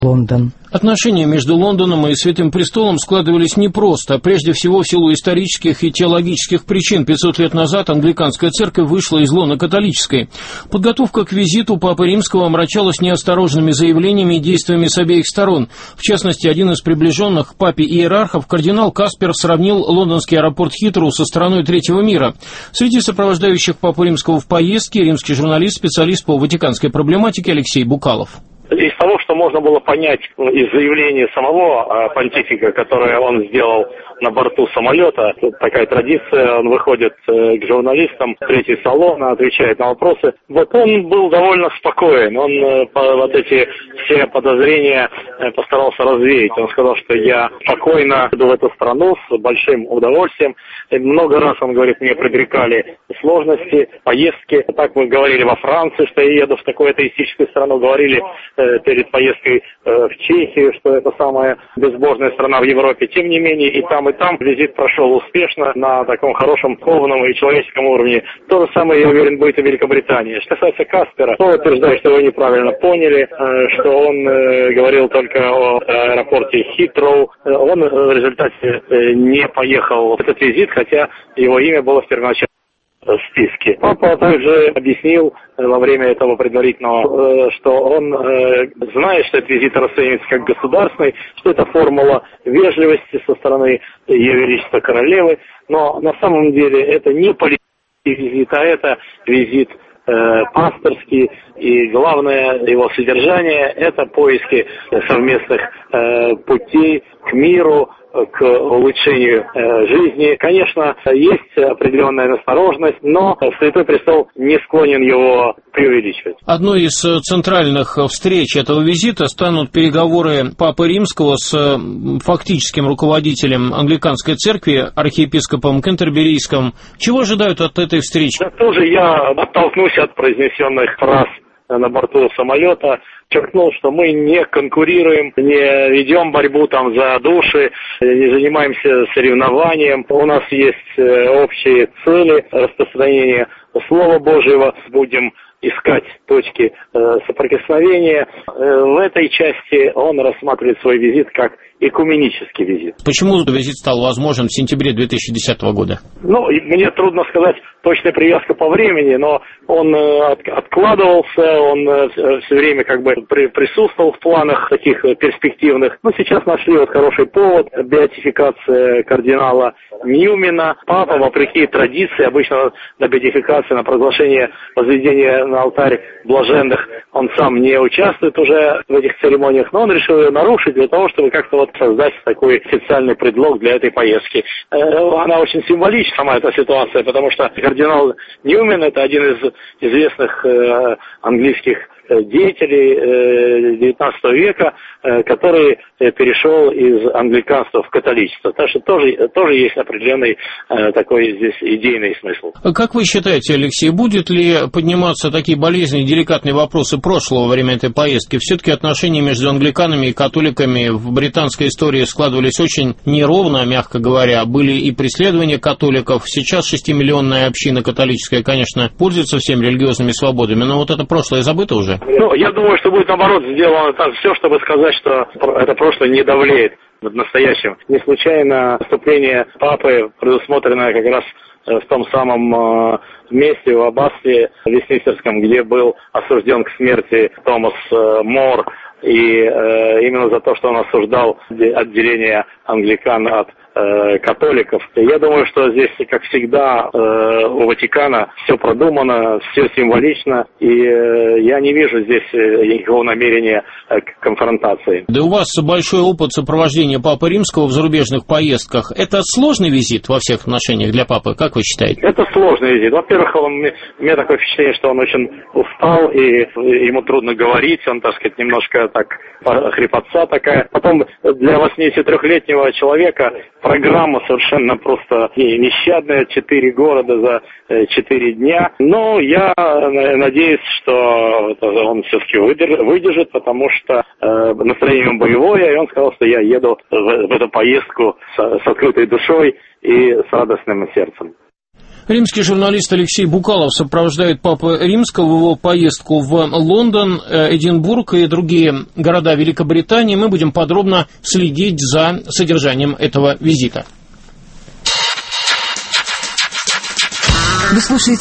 Лондон. Отношения между Лондоном и Святым Престолом складывались непросто, прежде всего в силу исторических и теологических причин. 500 лет назад англиканская церковь вышла из лона католической. Подготовка к визиту Папы Римского омрачалась неосторожными заявлениями и действиями с обеих сторон. В частности, один из приближенных к папе иерархов, кардинал Каспер, сравнил лондонский аэропорт Хитроу со страной третьего мира. Среди сопровождающих Папу Римского в поездке римский журналист, специалист по ватиканской проблематике Алексей Букалов. Из того, что можно было понять из заявления самого понтифика, которое он сделал на борту самолета, тут такая традиция, он выходит к журналистам, третий салон, отвечает на вопросы. Вот он был довольно спокоен, он вот эти все подозрения постарался развеять. Он сказал, что я спокойно иду в эту страну с большим удовольствием. И много раз, он говорит, мне предрекали сложности, поездки. Так мы говорили во Франции, что я еду в такую атеистическую страну, говорили перед поездкой в Чехию, что это самая безбожная страна в Европе. Тем не менее, и там визит прошел успешно на таком хорошем духовном и человеческом уровне. То же самое, я уверен, будет и в Великобритании. Что касается Каспера, то утверждаю, что вы неправильно поняли, что он говорил только о аэропорте Хитроу. Он в результате не поехал в этот визит, хотя его имя было в первоначальном списке. Папа также объяснил во время этого предварительного, что он знает, что этот визит расценивается как государственный, что это формула вежливости со стороны Ее Величества Королевы, но на самом деле это не политический визит, а это визит пасторский, и главное его содержание – это поиски совместных путей к миру, к улучшению жизни. Конечно, есть определенная настороженность, но Святой Престол не склонен его преувеличивать. Одной из центральных встреч этого визита станут переговоры Папы Римского с фактическим руководителем англиканской церкви, архиепископом Кентерберийским. Чего ожидают от этой встречи? Да, тоже я оттолкнусь от произнесенных фраз на борту самолета, подчеркнул, что мы не конкурируем, не ведем борьбу там за души, не занимаемся соревнованием. У нас есть общие цели распространения Слова Божьего. Будем искать точки соприкосновения. В этой части он рассматривает свой визит как экуменический визит. Почему визит стал возможен в сентябре 2010 года? Мне трудно сказать точная привязка по времени, но он откладывался, он все время как бы присутствовал в планах таких перспективных. Но сейчас нашли хороший повод, беатификация кардинала Ньюмена. Папа, вопреки традиции, обычно на беатификации, на провозглашение возведения на алтарь блаженных, он сам не участвует уже в этих церемониях, но он решил ее нарушить для того, чтобы как-то создать такой официальный предлог для этой поездки. Она очень символична, сама эта ситуация, потому что кардинал Ньюмен – это один из известных английских деятелей XIX века, который перешел из англиканства в католичество. Так что тоже есть определенный такой здесь идейный смысл. Как вы считаете, Алексей, будет ли подниматься такие болезненные, деликатные вопросы прошлого во время этой поездки? Все-таки отношения между англиканами и католиками в британской истории складывались очень неровно, мягко говоря. Были и преследования католиков. Сейчас 6-миллионная община католическая, конечно, пользуется всеми религиозными свободами, но вот это прошлое забыто уже? Я думаю, что будет, наоборот, сделано так все, чтобы сказать, что это прошлое не давлеет над настоящим. Не случайно выступление папы предусмотрено как раз в том самом месте, в аббатстве Вестминстерском, где был осужден к смерти Томас Мор, и именно за то, что он осуждал отделение англикан от католиков. Я думаю, что здесь, как всегда, у Ватикана все продумано, все символично, и я не вижу здесь никакого намерения к конфронтации. Да у вас большой опыт сопровождения Папы Римского в зарубежных поездках. Это сложный визит во всех отношениях для Папы, как вы считаете? Это сложный визит. Во-первых, у меня такое впечатление, что он очень устал, и ему трудно говорить, он, так сказать, немножко так хрипотца такая. Потом для 83-летнего человека программа совершенно просто нещадная, 4 города за 4 дня. Но я надеюсь, что он все-таки выдержит, потому что настроение боевое, и он сказал, что я еду в эту поездку с открытой душой и с радостным сердцем. Римский журналист Алексей Букалов сопровождает Папу Римского в его поездку в Лондон, Эдинбург и другие города Великобритании. Мы будем подробно следить за содержанием этого визита. Вы слушаете